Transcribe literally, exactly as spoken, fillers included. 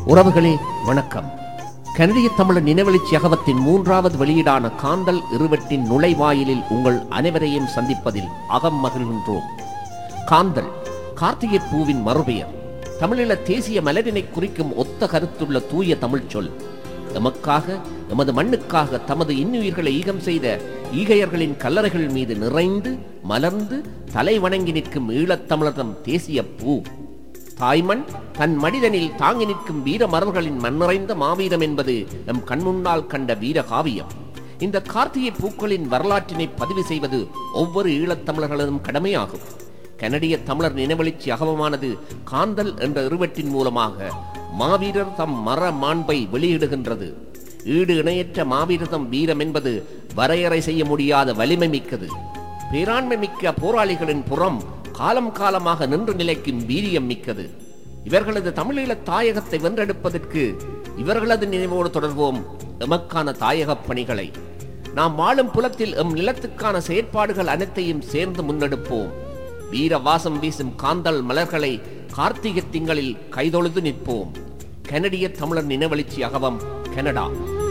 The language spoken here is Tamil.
உறவுகளே வணக்கம். கனடிய தமிழர் நினைவெழுச்சி அகவத்தின் மூன்றாவது வெளியீடான காந்தல் இருவட்டின் நுழைவாயிலில் உங்கள் அனைவரையும் சந்திப்பதில் அகம் மகிழ்கின்றோம். காந்தல் கார்த்திகை பூவின் மறுபெயர். தமிழீழ தேசிய மலரினை குறிக்கும் ஒத்த கருத்துள்ள தூய தமிழ் சொல். எமக்காக எமது மண்ணுக்காக தமது இன்னுயிர்களை ஈகம் செய்த ஈகையர்களின் கல்லறைகள் மீது நிறைந்து மலர்ந்து தலை வணங்கி நிற்கும் ஈழத்தமிழர்தம் தேசிய பூ. தாய்மண் தன் மனிதனில் தாங்கி நிற்கும் வீர மரல்களின் மண்ணிறைந்த மாவீரம் என்பது நம் கண்முன்னால் கண்ட வீர காவியம். இந்த கார்த்திகை பூக்களின் வரலாற்றினை பதிவு செய்வது ஒவ்வொரு ஈழத்தமிழர்களதும் கடமையாகும். கனடிய தமிழர் நினைவெழுச்சி அகவமானது காந்தல் என்ற இருவட்டின் மூலமாக மாவீரர் தம் மர மாண்பை வெளியிடுகின்றது. ஈடு இணையற்ற மாவீரதம் வீரம் என்பது வரையறை செய்ய முடியாத வலிமை மிக்கது. பேராண்மை மிக்க போராளிகளின் புறம் காலம் காலமாக நின்று நிலைக்கும் வீரியம் மிக்கது. இவர்களது தமிழீழ தாயகத்தை வென்றெடுப்பதற்கு இவர்களது நினைவோடு தொடர்வோம் எமக்கான தாயகப் பணிகளை. நாம் வாழும் புலத்தில் எம் நிலத்துக்கான செயற்பாடுகள் அனைத்தையும் சேர்ந்து முன்னெடுப்போம். வீர வாசம் வீசும் காந்தல் மலர்களை கார்த்திகை திங்களில் கைதொழுது நிற்போம். கனடிய தமிழர் நினைவெழுச்சி அகவம், கனடா.